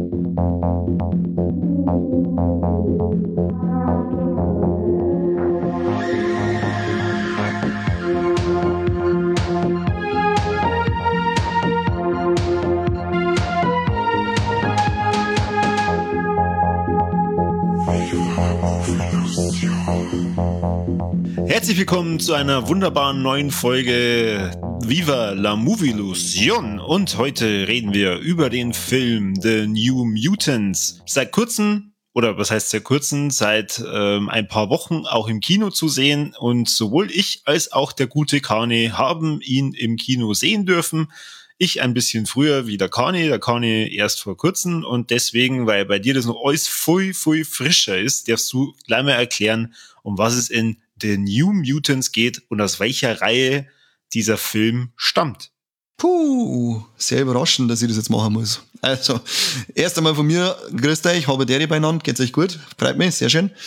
Herzlich willkommen zu einer wunderbaren neuen Folge Viva la Movilusion, und heute reden wir über den Film The New Mutants. Seit kurzem, oder was heißt seit kurzem, seit ein paar Wochen auch im Kino zu sehen, und sowohl ich als auch der gute Kane haben ihn im Kino sehen dürfen. Ich ein bisschen früher wie der Kane erst vor kurzem, und deswegen, weil bei dir das noch alles viel frischer ist, darfst du gleich mal erklären, um was es in The New Mutants geht und aus welcher Reihe dieser Film stammt. Sehr überraschend, dass ich das jetzt machen muss. Also, erst einmal von mir, grüßt euch, habe Deri beieinander, geht's euch gut? Freut mich, sehr schön.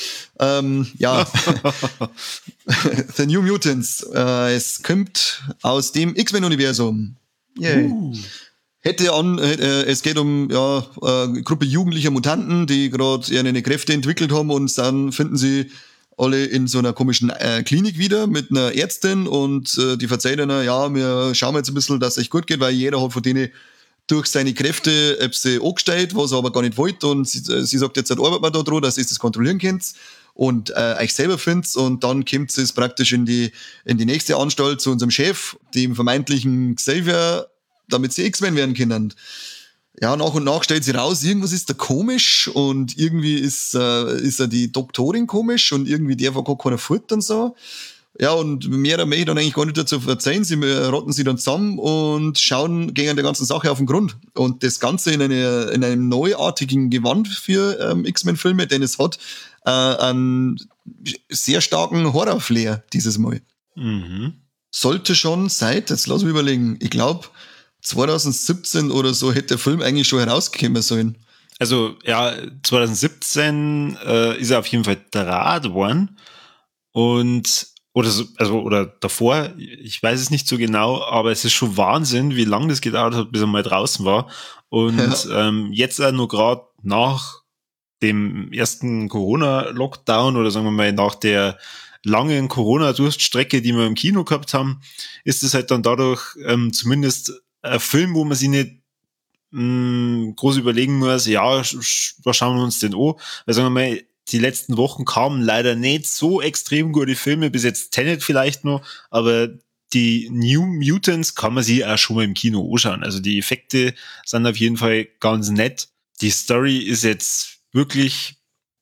The New Mutants, es kommt aus dem X-Men-Universum. Yay. Es geht um eine Gruppe jugendlicher Mutanten, die gerade ihre Kräfte entwickelt haben, und dann finden sie alle in so einer komischen Klinik wieder mit einer Ärztin, und die verzeiht ihnen, wir schauen jetzt ein bisschen, dass es euch gut geht, weil jeder hat von denen durch seine Kräfte angestellt, was er aber gar nicht wollte, und sie sagt, jetzt arbeitet man da dran, dass ihr das kontrollieren könnt und euch selber findet, und dann kommt es praktisch in die nächste Anstalt zu unserem Chef, dem vermeintlichen Xavier, damit sie X-Men werden können. Ja, nach und nach stellt sie raus, irgendwas ist da komisch, und irgendwie ist die Doktorin komisch, und irgendwie der war gar keiner fort und so. Ja, und mehr möchte ich dann eigentlich gar nicht dazu erzählen. Sie rotten sie dann zusammen und schauen gegen der ganzen Sache auf den Grund. Und das Ganze in einem neuartigen Gewand für X-Men-Filme, denn es hat einen sehr starken Horror-Flair dieses Mal. Mhm. Sollte schon seit, jetzt lass mich überlegen, ich glaube 2017 oder so hätte der Film eigentlich schon herausgekommen sollen. Also, ja, 2017 ist er auf jeden Fall draht worden. Oder davor, ich weiß es nicht so genau, aber es ist schon Wahnsinn, wie lange das gedauert hat, bis er mal draußen war. Und jetzt nur gerade nach dem ersten Corona-Lockdown, oder sagen wir mal nach der langen Corona-Durststrecke, die wir im Kino gehabt haben, ist es halt dann dadurch zumindest ein Film, wo man sich nicht groß überlegen muss, was schauen wir uns denn an? Weil, sagen wir mal, die letzten Wochen kamen leider nicht so extrem gute Filme, bis jetzt Tenet vielleicht noch, aber die New Mutants kann man sich auch schon mal im Kino anschauen. Also die Effekte sind auf jeden Fall ganz nett. Die Story ist jetzt wirklich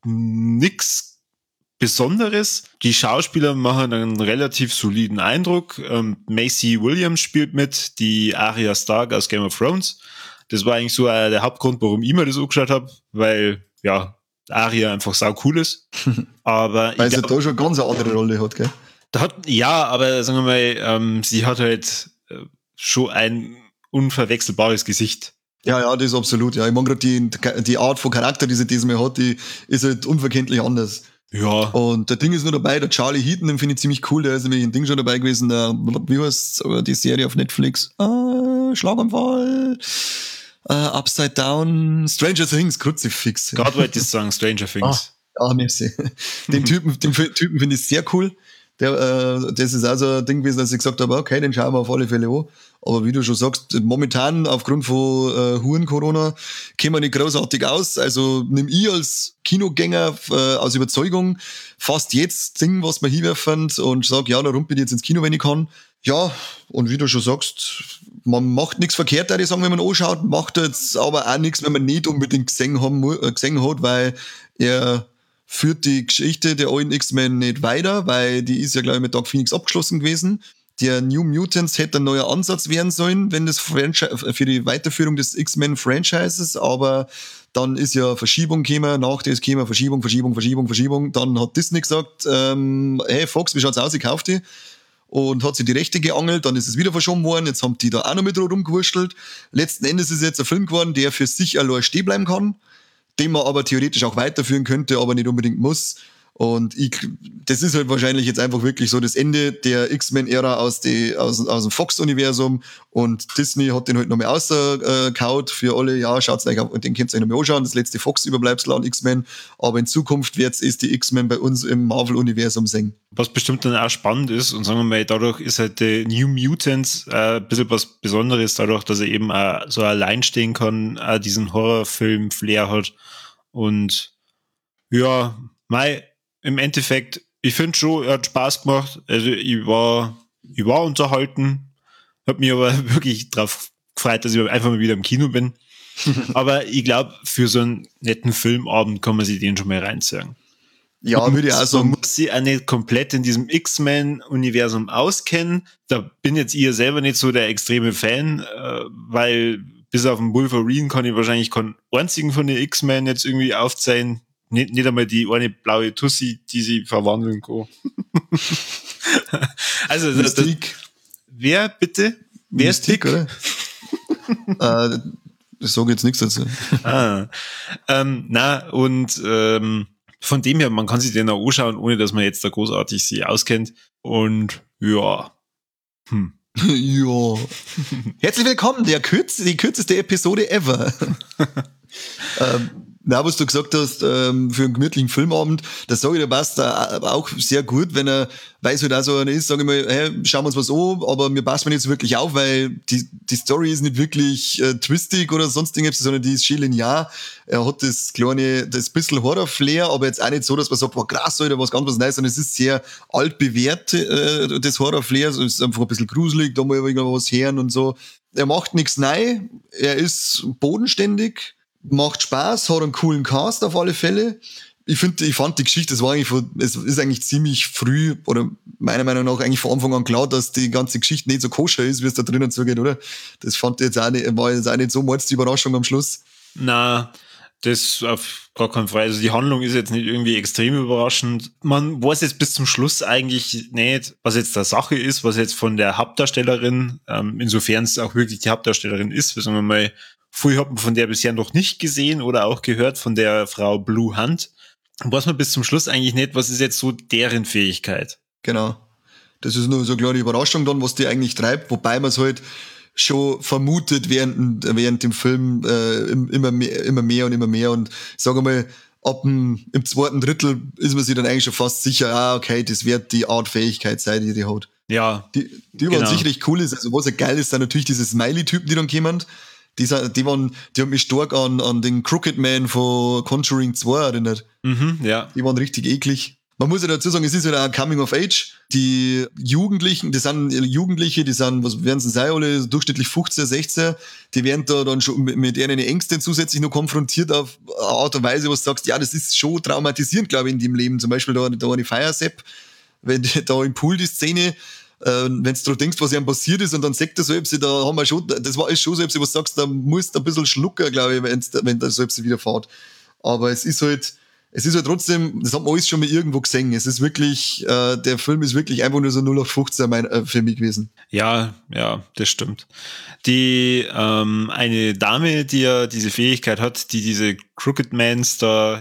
nix Besonderes. Die Schauspieler machen einen relativ soliden Eindruck. Maisie Williams spielt mit, die Arya Stark aus Game of Thrones. Das war eigentlich so der Hauptgrund, warum ich mir das angeschaut habe, weil, Arya einfach sau cool ist. Aber weil sie da schon ganz eine andere Rolle hat, gell? Aber sagen wir mal, sie hat halt schon ein unverwechselbares Gesicht. Ja, das ist absolut. Ja, ich meine gerade die Art von Charakter, die sie diesmal hat, die ist halt unverkenntlich anders. Ja. Und der Ding ist nur dabei, der Charlie Heaton, den finde ich ziemlich cool, der ist nämlich ein Ding schon dabei gewesen, wie heißt die Serie auf Netflix? Schlaganfall, Upside Down, Stranger Things, Kruzifix. Gerade wollte ich sagen, Stranger Things. Merci. Den Typen finde ich sehr cool. Das ist also ein Ding gewesen, dass ich gesagt habe, okay, den schauen wir auf alle Fälle an. Aber wie du schon sagst, momentan aufgrund von Huren-Corona kämen wir nicht großartig aus. Also nimm ich als Kinogänger aus Überzeugung fast jedes Ding, was wir hinwerfen, und sag, da rumpel ich jetzt ins Kino, wenn ich kann. Ja, und wie du schon sagst, man macht nichts verkehrt, würde ich sagen, wenn man anschaut, macht jetzt aber auch nichts, wenn man nicht unbedingt gesehen hat, weil er führt die Geschichte der alten X-Men nicht weiter, weil die ist ja, glaube ich, mit Dark Phoenix abgeschlossen gewesen. Der New Mutants hätte ein neuer Ansatz werden sollen, wenn das für die Weiterführung des X-Men-Franchises, aber dann ist ja Verschiebung gekommen, nach das käme Verschiebung. Dann hat Disney gesagt, hey Fox, wie schaut's aus, ich kauf die. Und hat sich die Rechte geangelt, dann ist es wieder verschoben worden, jetzt haben die da auch noch mit rumgewurschtelt. Letzten Endes ist es jetzt ein Film geworden, der für sich allein stehen bleiben kann, den man aber theoretisch auch weiterführen könnte, aber nicht unbedingt muss. Und das ist halt wahrscheinlich jetzt einfach wirklich so das Ende der X-Men-Ära aus dem Fox-Universum, und Disney hat den halt nochmal ausgekaut für alle, ja, schaut's euch auf, und den könnt ihr euch nochmal anschauen, das letzte Fox-Überbleibsel an X-Men, aber in Zukunft wird's die X-Men bei uns im Marvel-Universum singen. Was bestimmt dann auch spannend ist, und sagen wir mal, dadurch ist halt der New Mutants ein bisschen was Besonderes, dadurch, dass er eben auch so allein stehen kann, auch diesen Horrorfilm-Flair hat. Und ja, im Endeffekt, ich finde schon, er hat Spaß gemacht. Also ich war unterhalten, hab mich aber wirklich drauf gefreut, dass ich einfach mal wieder im Kino bin. Aber ich glaube, für so einen netten Filmabend kann man sich den schon mal reinziehen. Ja, würde ich auch sagen. Man muss sich auch nicht komplett in diesem X-Men-Universum auskennen. Da bin jetzt ich selber nicht so der extreme Fan, weil bis auf den Wolverine kann ich wahrscheinlich keinen einzigen von den X-Men jetzt irgendwie aufzeigen. Nicht einmal die eine blaue Tussi, die sie verwandeln kann. Also, wer bitte? Wer ist dick? Oder? Das sage jetzt nichts dazu. Von dem her, man kann sich den auch anschauen, ohne dass man jetzt da großartig sich auskennt. Und ja. Ja. Herzlich willkommen, die kürzeste Episode ever. Was du gesagt hast, für einen gemütlichen Filmabend, das sage ich, der passt da auch sehr gut, wenn er weiß halt auch so einer ist, sage ich mal, hey, schauen wir uns was an, aber mir passt mir nicht so wirklich auf, weil die Story ist nicht wirklich twistig oder sonst irgendwas, sondern die ist schön linear. Er hat das bisschen Horror-Flair, aber jetzt auch nicht so, dass man sagt, boah, krass, oder was ganz was Neues, sondern es ist sehr altbewährt, das Horror-Flair, es ist einfach ein bisschen gruselig, da mal irgendwas hören und so. Er macht nichts neu, er ist bodenständig, macht Spaß, hat einen coolen Cast auf alle Fälle. Ich fand die Geschichte, es ist eigentlich ziemlich früh, oder meiner Meinung nach eigentlich von Anfang an klar, dass die ganze Geschichte nicht so koscher ist, wie es da drinnen zugeht, oder? Das fand ich jetzt auch nicht, war jetzt auch nicht so mal die Überraschung am Schluss. Na, das auf gar keinen Fall. Also die Handlung ist jetzt nicht irgendwie extrem überraschend. Man weiß jetzt bis zum Schluss eigentlich nicht, was jetzt der Sache ist, was jetzt von der Hauptdarstellerin, insofern es auch wirklich die Hauptdarstellerin ist, sagen wir mal, viel hat man von der bisher noch nicht gesehen oder auch gehört, von der Frau Blue Hunt. Weiß man bis zum Schluss eigentlich nicht, was ist jetzt so deren Fähigkeit. Genau. Das ist nur so eine kleine Überraschung dann, was die eigentlich treibt, wobei man es halt schon vermutet während dem Film immer mehr und sagen wir mal, im zweiten Drittel ist man sich dann eigentlich schon fast sicher, okay, das wird die Art Fähigkeit sein, die hat. Ja. Die genau. An sich recht cool ist. Also was ja geil ist, sind natürlich diese Smiley-Typen, die dann kommen. Die haben mich stark an den Crooked Man von Conjuring 2 erinnert. Ja. Die waren richtig eklig. Man muss ja dazu sagen, es ist ja auch Coming of Age. Die Jugendliche, die sind, was werden sie sein, alle durchschnittlich 15, 16, die werden da dann schon mit ihren Ängsten zusätzlich noch konfrontiert auf eine Art und Weise, wo du sagst, ja, das ist schon traumatisierend, glaube ich, in dem Leben. Zum Beispiel da eine Fire-Sepp, wenn da im Pool die Szene, wenn du denkst, was ihm passiert ist, und dann sagt er selbst, da haben wir schon, das war schon selbst, was du sagst, da musst du ein bisschen schlucken, glaube ich, wenn der selbst wieder fährt. Aber es ist halt trotzdem, das hat man alles schon mal irgendwo gesehen. Es ist wirklich, der Film ist wirklich einfach nur so 0815 für mich gewesen. Ja, das stimmt. Die, eine Dame, die ja diese Fähigkeit hat, die diese Crooked Mans da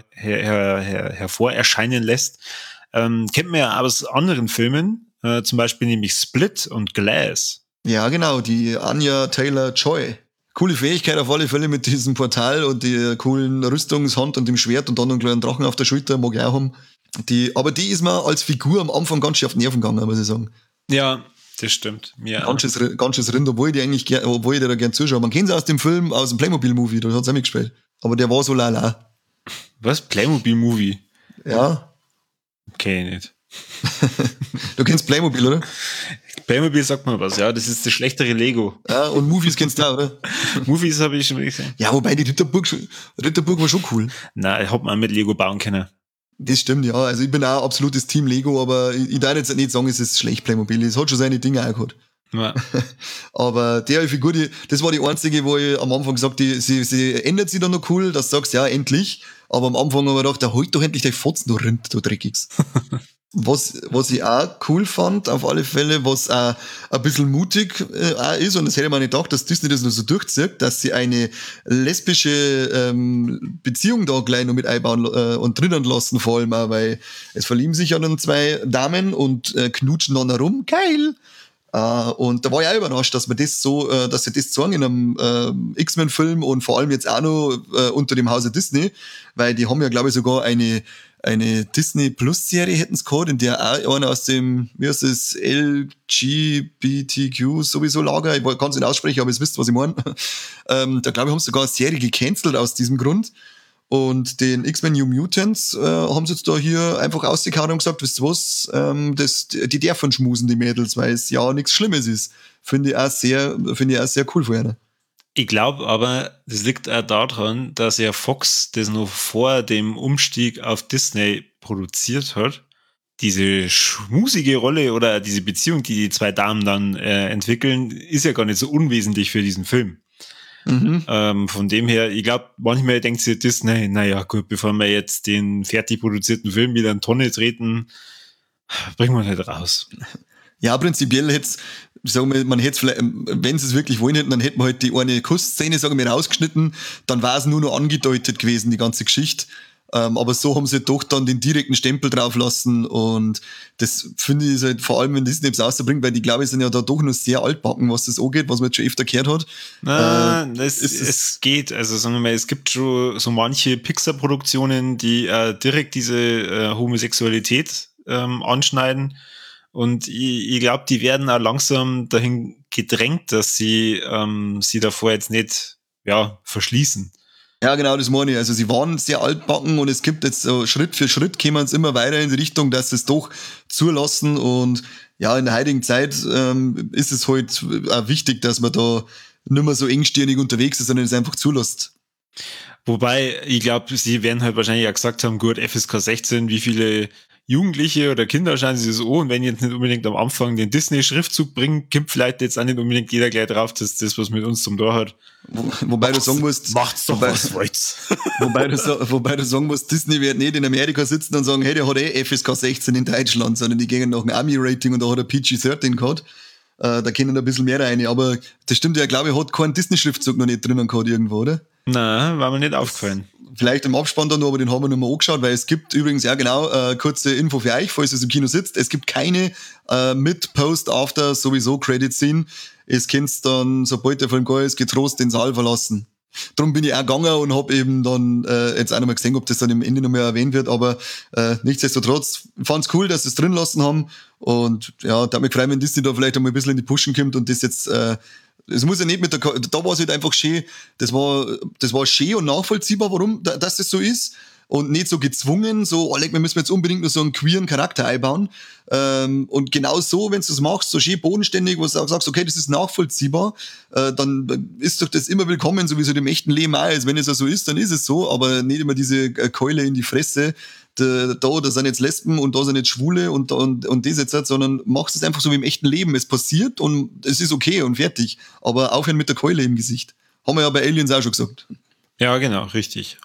hervor erscheinen lässt, kennt man ja aus anderen Filmen, zum Beispiel nämlich Split und Glass. Ja, genau, die Anya Taylor-Joy. Coole Fähigkeit auf alle Fälle mit diesem Portal und der coolen Rüstungshand und dem Schwert und dann einen kleinen Drachen auf der Schulter, mag ich auch haben. Aber die ist mir als Figur am Anfang ganz schön auf die Nerven gegangen, muss ich sagen. Ja, das stimmt. Ja. Ganz schön Rind, obwohl ich dir da gern zuschaue. Man kennt sie aus dem Film, aus dem Playmobil-Movie, da hat es auch mitgespielt. Aber der war so lala. Was? Playmobil-Movie? Ja. Okay, nicht. Du kennst Playmobil, oder? Playmobil sagt man was, ja. Das ist das schlechtere Lego. Ja, und Movies kennst du auch, oder? Movies habe ich schon gesehen. Ja, wobei die Ritterburg war schon cool. Nein, ich hab mal mit Lego bauen können. Das stimmt, ja. Also ich bin auch absolutes Team Lego, aber ich darf jetzt nicht sagen, es ist schlecht Playmobil. Es hat schon seine Dinge auch gehabt. Ja. Aber der Figur, das war die einzige, wo ich am Anfang gesagt habe, sie ändert sich dann noch cool, dass du sagst, ja, endlich. Aber am Anfang habe ich gedacht, halt doch endlich dein Fotzen, du Rind, du Dreckigs. Was ich auch cool fand, auf alle Fälle, was auch ein bisschen mutig auch ist, und das hätte man nicht gedacht, dass Disney das nur so durchzieht, dass sie eine lesbische Beziehung da gleich noch mit einbauen und drinnen lassen, vor allem auch, weil es verlieben sich ja dann zwei Damen und knutschen dann herum. Geil! Und da war ich auch überrascht, dass man das so, dass sie das zeigen in einem X-Men-Film und vor allem jetzt auch noch unter dem Hause Disney, weil die haben ja, glaube ich, sogar eine Disney Plus Serie hätten sie gehabt, in der auch einer aus dem, wie heißt das, LGBTQ sowieso Lager, ich kann es nicht aussprechen, aber ihr wisst, was ich meine. Da glaube ich, haben sie sogar eine Serie gecancelt aus diesem Grund. Und den X-Men New Mutants haben sie jetzt da hier einfach ausgekaut und gesagt, wisst ihr was, die dürfen schmusen, die Mädels, weil es ja nichts Schlimmes ist. Finde ich auch sehr cool von ihnen. Ich glaube aber, das liegt auch daran, dass ja Fox das noch vor dem Umstieg auf Disney produziert hat. Diese schmusige Rolle oder diese Beziehung, die die zwei Damen dann entwickeln, ist ja gar nicht so unwesentlich für diesen Film. Von dem her, ich glaube, manchmal denkt sich Disney, naja gut, bevor wir jetzt den fertig produzierten Film wieder in Tonne treten, bringen wir nicht raus. Ja, prinzipiell hätte man hätte vielleicht, wenn sie es wirklich wollen hätten, dann hätten wir halt die eine Kussszene, sagen wir, rausgeschnitten, dann war es nur noch angedeutet gewesen, die ganze Geschichte. Aber so haben sie doch dann den direkten Stempel drauf lassen, und das finde ich halt, vor allem wenn Disney es rausbringt, weil die, glaube ich, sind ja da doch noch sehr altbacken, was das angeht, was man jetzt schon öfter gehört hat. Es geht, also sagen wir mal, es gibt schon so manche Pixar-Produktionen, die direkt diese Homosexualität anschneiden, und ich glaube, die werden auch langsam dahin gedrängt, dass sie davor jetzt nicht verschließen. Ja, genau, das meine ich. Also sie waren sehr altbacken, und es gibt jetzt so Schritt für Schritt kommen es immer weiter in die Richtung, dass sie es doch zulassen, und ja, in der heutigen Zeit ist es halt auch wichtig, dass man da nicht mehr so engstirnig unterwegs ist, sondern es einfach zulässt. Wobei, ich glaube, sie werden halt wahrscheinlich auch gesagt haben, gut, FSK 16, wie viele Jugendliche oder Kinder schauen sie so, und wenn jetzt nicht unbedingt am Anfang den Disney-Schriftzug bringen, kommt vielleicht jetzt auch nicht unbedingt jeder gleich drauf, dass das, was mit uns zum Tor hat. Wobei du sagen musst, macht's doch, was wollt's. wobei du sagen musst, Disney wird nicht in Amerika sitzen und sagen, hey, der hat FSK 16 in Deutschland, sondern die gehen nach einem Army-Rating, und da hat er PG-13 gehabt. Da können ein bisschen mehr rein, aber das stimmt ja, glaube ich, hat keinen Disney-Schriftzug noch nicht drinnen gehabt irgendwo, oder? Nein, war mir nicht aufgefallen. Vielleicht im Abspann dann noch, aber den haben wir noch mal angeschaut, weil es gibt übrigens, ja genau, kurze Info für euch, falls ihr im Kino sitzt, es gibt keine mit, Post, After, sowieso Credit-Scene. Es könnt dann, sobald der Film geil ist, getrost den Saal verlassen. Drum bin ich auch gegangen und habe eben dann jetzt auch noch mal gesehen, ob das dann im Ende noch mal erwähnt wird, aber nichtsdestotrotz fand's cool, dass sie es drin lassen haben, und ja, da hat mich gefreut, wenn Disney da vielleicht einmal ein bisschen in die Pushen kommt und das jetzt es muss ja nicht da war es halt einfach schön, das war schön und nachvollziehbar, warum dass das so ist, und nicht so gezwungen, so, wir müssen jetzt unbedingt nur so einen queeren Charakter einbauen. Und genau so, wenn du das machst, so schön bodenständig, wo du auch sagst, okay, das ist nachvollziehbar, dann ist doch das immer willkommen, so wie es halt im echten Leben auch ist. Wenn es ja so ist, dann ist es so, aber nicht immer diese Keule in die Fresse, da sind jetzt Lesben und da sind jetzt Schwule und das jetzt halt, sondern machst es einfach so wie im echten Leben. Es passiert und es ist okay und fertig. Aber aufhören mit der Keule im Gesicht. Haben wir ja bei Aliens auch schon gesagt. Ja, genau, richtig.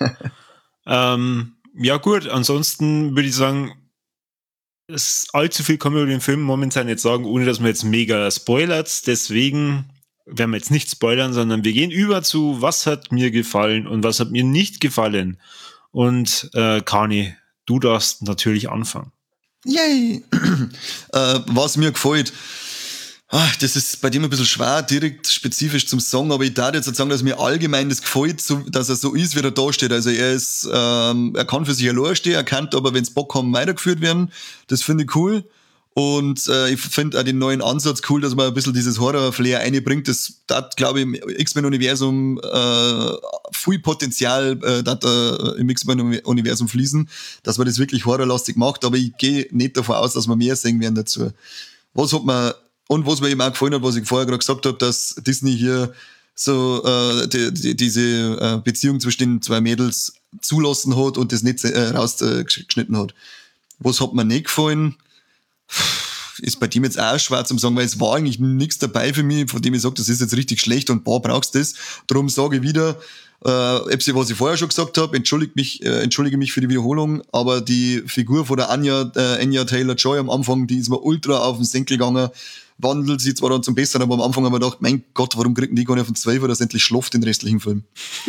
Ja gut, ansonsten würde ich sagen, allzu viel kann man über den Film momentan nicht sagen, ohne dass man jetzt mega spoilert. Deswegen werden wir jetzt nicht spoilern, sondern wir gehen über zu, was hat mir gefallen und was hat mir nicht gefallen. Und Kani, du darfst natürlich anfangen. Yay! Was mir gefällt, das ist bei dem ein bisschen schwer, direkt spezifisch zum Song, aber ich darf jetzt sagen, dass mir allgemein das gefällt, so, dass er so ist, wie er da steht. Also er kann für sich allein stehen, er kann aber, wenn es Bock haben, weitergeführt werden. Das finde ich cool. Und ich finde auch den neuen Ansatz cool, dass man ein bisschen dieses Horror-Flair einbringt. Das hat, glaube ich, im X-Men-Universum viel Potenzial im X-Men-Universum fließen, dass man das wirklich horrorlastig macht. Aber ich gehe nicht davon aus, dass wir mehr sehen werden dazu. Was mir eben auch gefallen hat, was ich vorher gerade gesagt habe, dass Disney hier so diese Beziehung zwischen den zwei Mädels zulassen hat und das nicht rausgeschnitten hat. Was hat mir nicht gefallen? ist bei dem jetzt auch schwer zu sagen, weil es war eigentlich nichts dabei für mich, von dem ich sage, das ist jetzt richtig schlecht und brauchst das. Darum sage ich wieder, was ich vorher schon gesagt habe, entschuldige mich für die Wiederholung, aber die Figur von der Anya Taylor-Joy am Anfang, die ist mir ultra auf den Senkel gegangen, wandelt sie zwar dann zum Besseren, aber am Anfang haben wir gedacht, mein Gott, warum kriegen die gar nicht von 12 oder endlich schlaft den restlichen Film?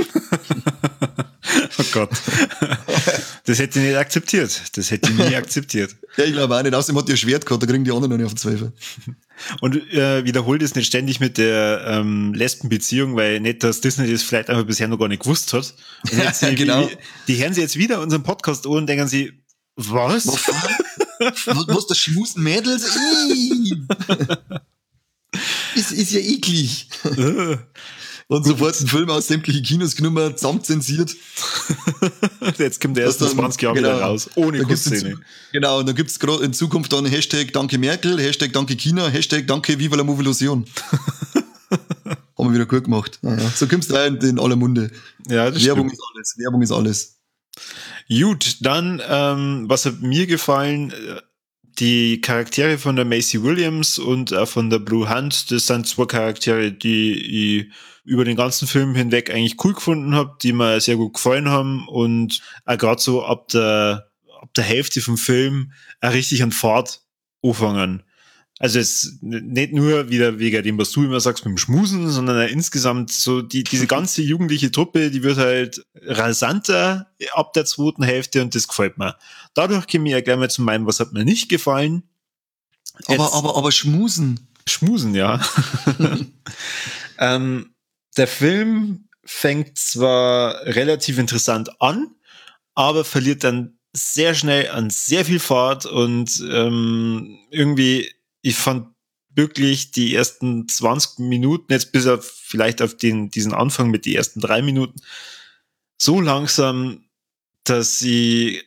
Oh Gott. Das hätte ich nicht akzeptiert. Das hätte ich nie akzeptiert. Ja, ich glaube auch nicht. Außerdem hat die ein Schwert gehabt, da kriegen die anderen noch nicht auf den 12. Und wiederholt es nicht ständig mit der Lesbenbeziehung, weil nicht, dass Disney das vielleicht einfach bisher noch gar nicht gewusst hat. Und jetzt genau. Die hören sie jetzt wieder unseren Podcast an und denken sie, was? Was, das schmusen Mädels? ist ja eklig. Und sofort ein Film aus sämtlichen Kinos genommen, zusammenzensiert. Jetzt kommt der erst nach 20 Jahre wieder raus, ohne Kussszene. Genau, und da gibt's gerade in Zukunft dann Hashtag Danke Merkel, Hashtag Danke China, Hashtag Danke Viva la Movilusion. Haben wir wieder gut gemacht. Naja, so kommst du rein in aller Munde. Ja, das Werbung stimmt. ist alles, Werbung ist alles. Gut, dann, was hat mir gefallen? Die Charaktere von der Maisie Williams und von der Blue Hunt, das sind zwei Charaktere, die ich über den ganzen Film hinweg eigentlich cool gefunden habe, die mir sehr gut gefallen haben und auch gerade so ab der Hälfte vom Film auch richtig an Fahrt anfangen. Also es nicht nur wieder wegen dem, was du immer sagst mit dem Schmusen, sondern auch insgesamt so diese ganze jugendliche Truppe, die wird halt rasanter ab der zweiten Hälfte und das gefällt mir. Dadurch komme ich ja gleich mal zu meinem, was hat mir nicht gefallen. Aber Schmusen. Schmusen, ja. Der Film fängt zwar relativ interessant an, aber verliert dann sehr schnell an sehr viel Fahrt und irgendwie, ich fand wirklich die ersten 20 Minuten, jetzt bis auf vielleicht auf diesen Anfang mit den ersten 3 Minuten, so langsam, dass ich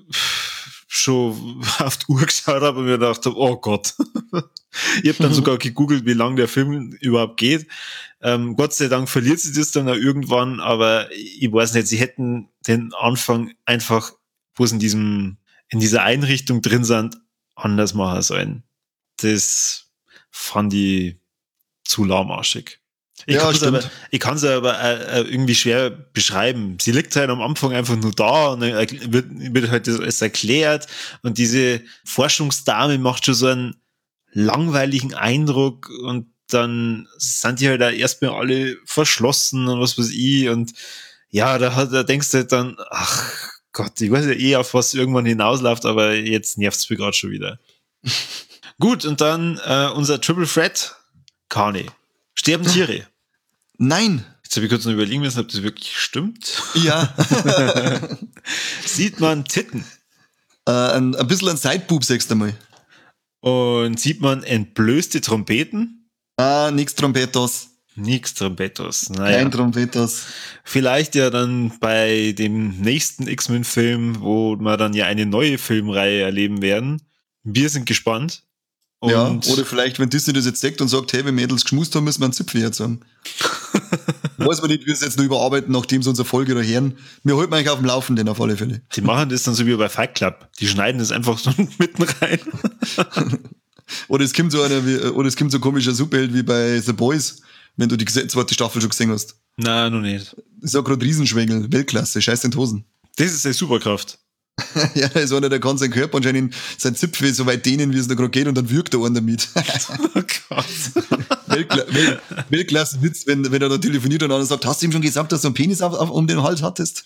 schon auf die Uhr geschaut habe und mir gedacht habe, oh Gott. Ich habe dann sogar gegoogelt, wie lang der Film überhaupt geht. Gott sei Dank verliert sie das dann auch irgendwann, aber ich weiß nicht, sie hätten den Anfang einfach, wo sie in dieser Einrichtung drin sind, anders machen sollen. Das fand ich zu lahmarschig. Ich kann es aber irgendwie schwer beschreiben. Sie liegt halt am Anfang einfach nur da und dann wird halt das alles erklärt und diese Forschungsdame macht schon so einen langweiligen Eindruck und dann sind die halt auch erstmal alle verschlossen und was weiß ich und ja, da denkst du halt dann, ach Gott, ich weiß ja eh, auf was irgendwann hinausläuft, aber jetzt nervt's mir gerade schon wieder. Gut, und dann unser Triple Threat, Carney. Sterben Tiere? Nein. Jetzt habe ich kurz noch überlegen müssen, ob das wirklich stimmt. Ja. Sieht man Titten? Ein bisschen ein Sideboob, sagst du mal. Und sieht man entblößte Trompeten? Nix Trompetos. Nix Trompetos. Naja. Kein Trompetos. Vielleicht ja dann bei dem nächsten X-Men-Film, wo wir dann ja eine neue Filmreihe erleben werden. Wir sind gespannt. Und ja, oder vielleicht, wenn Disney das jetzt sagt und sagt, hey, wenn Mädels geschmust haben, müssen wir einen Zipfel jetzt sagen. Weiß man nicht, wie wir es jetzt noch überarbeiten, nachdem sie unsere Folge da hören. Wir halten euch auf dem Laufenden auf alle Fälle. Die machen das dann so wie bei Fight Club. Die schneiden das einfach so mitten rein. Oder es kommt so ein komischer Superheld wie bei The Boys, wenn du die zweite Staffel schon gesehen hast. Nein, noch nicht. Das ist ja gerade Riesenschwengel, Weltklasse, scheiß in die Hosen. Das ist eine Superkraft. Ja, da ist einer, der kann seinen Körper anscheinend sein Zipfel so weit dehnen, wie es da gerade geht, und dann wirkt der einen damit. Oh Gott. Weltklasse Witz, wenn er da telefoniert und einer sagt, hast du ihm schon gesagt, dass du einen Penis um den Hals hattest?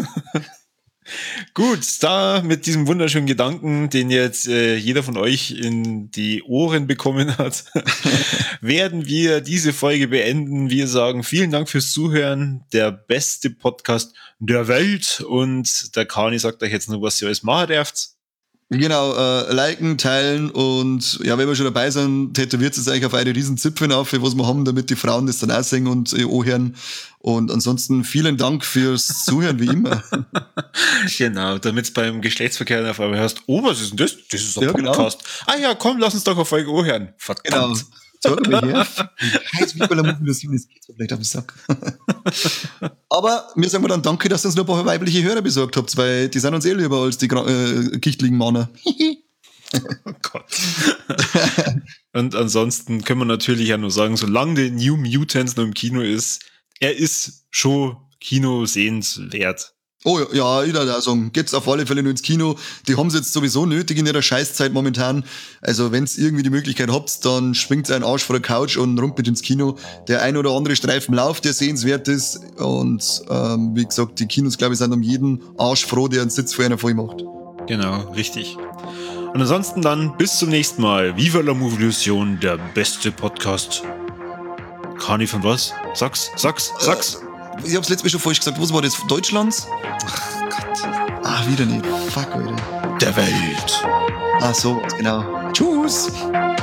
Gut, da mit diesem wunderschönen Gedanken, den jetzt jeder von euch in die Ohren bekommen hat, werden wir diese Folge beenden. Wir sagen vielen Dank fürs Zuhören. Der beste Podcast der Welt. Und der Kani sagt euch jetzt noch, was ihr alles machen dürft. Genau, liken, teilen und ja, wenn wir schon dabei sind, tätowiert es eigentlich auf eine riesen Zipfel auf, was wir haben, damit die Frauen das dann auch singen und anhören. Und ansonsten vielen Dank fürs Zuhören, wie immer. Genau, damit es beim Geschlechtsverkehr auf einmal hörst, oh, was ist denn das? Das ist ein Podcast. Genau. Ah ja, komm, lass uns doch auf Folge anhören. Verdammt. Genau. Schau mal her. Scheiß Viva la Movilusion, das geht so vielleicht auf den Sack. Aber mir sagen wir dann danke, dass ihr uns noch ein paar weibliche Hörer besorgt habt, weil die sind uns eh lieber als die gichtligen Männer. Oh Gott. Und ansonsten können wir natürlich ja nur sagen, solange der New Mutants noch im Kino ist, er ist schon Kino sehenswert. Oh ja, ich würde auch sagen, geht's auf alle Fälle nur ins Kino. Die haben es jetzt sowieso nötig in ihrer Scheißzeit momentan. Also wenn's irgendwie die Möglichkeit habt, dann schwingt einen Arsch vor der Couch und rumpelt ins Kino. Der ein oder andere Streifen läuft, der sehenswert ist. Und wie gesagt, die Kinos, glaube ich, sind um jeden Arsch froh, der einen Sitz vor einer voll macht. Genau, richtig. Und ansonsten dann bis zum nächsten Mal. Viva la Movolution, der beste Podcast. Kani von was? Sag's. Ich hab's letztes Mal schon falsch gesagt. Was war das? Deutschlands? Ach Gott. Wieder nicht. Fuck, Alter. Der Welt. So, genau. Tschüss.